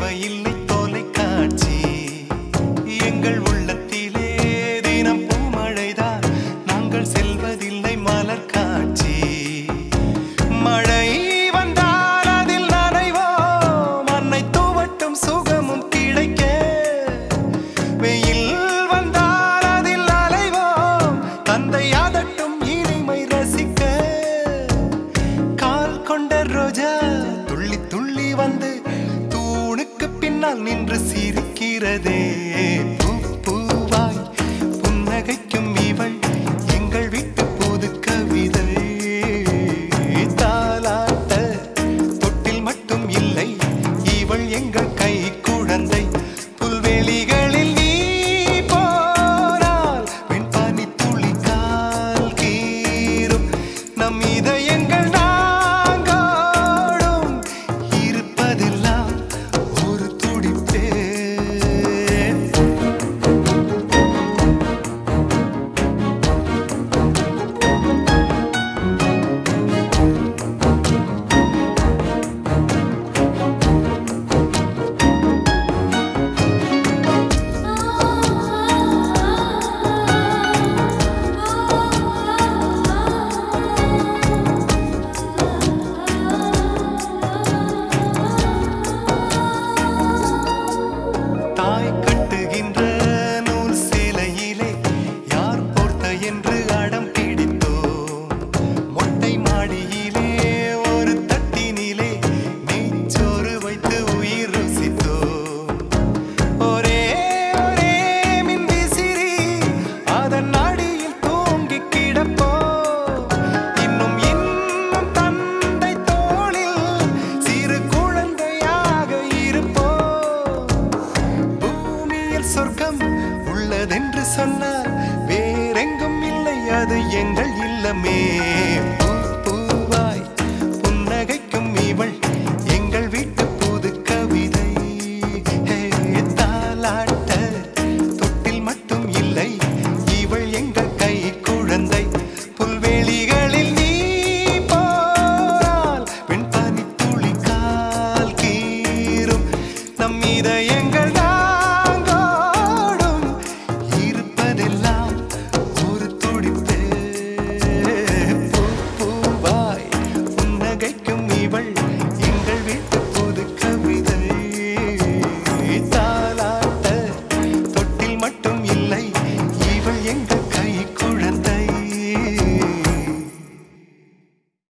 தேவையில்லை தொலைக்காட்சி எங்கள் உள்ளத்திலே தினம் பூமழைதான் நாங்கள் செல்வதில்லை மலர் காட்சி மழை வந்தால் அதில் நனைவோம் அன்னை தூவட்டும் சுகமும் கிடைக்க வெயில் வந்தால் அதில் அலைவோம் தந்தை அதட்டும் இனிமை ரசிக்க கால் கொண்ட ரோஜா துள்ளி துள்ளி வந்து தூணுக்கு பின்னால் நின்று சிரிக்கிறதே பூ பூவாய் புன்னகைக்கும் இவள் எங்கள் வீட்டு புது கவிதை தாலாட்ட தொட்டில் மட்டும் இல்லை இவள் எங்கள் கை குழந்தை புல்வெளிகளில் நீ போனால் வெண்பனி துளி கால் கீறும் நம் இதயங்கள் நாங்கோடும் இருப்பதெல்லாம் ஒரு துடிப்பே தாய் கட்டுகின்ற நூல் சேலையிலே யார் போர்த்த என்று அடம் பிடித்தோம் மொட்டை மாடியிலே ஒரு தட்டினிலே நெய்ச்சோறு வைத்து உயிர் ருசித்தோம் ஒரே ஒரே மின்விசிறி அதன் அடியில் தூங்கி கிடப்போம் இன்னும் இன்னும் தந்தை தோளில் சிறு குழந்தையாக இருப்போம் பூமியில் சொர்க்கம் உள்ளதென்று சொன்னால் வேறெங்கும் இல்லை அது எங்கள் இல்லமே பூ பூவாய் புன்னகைக்கும் இவள் எங்கள் வீட்டு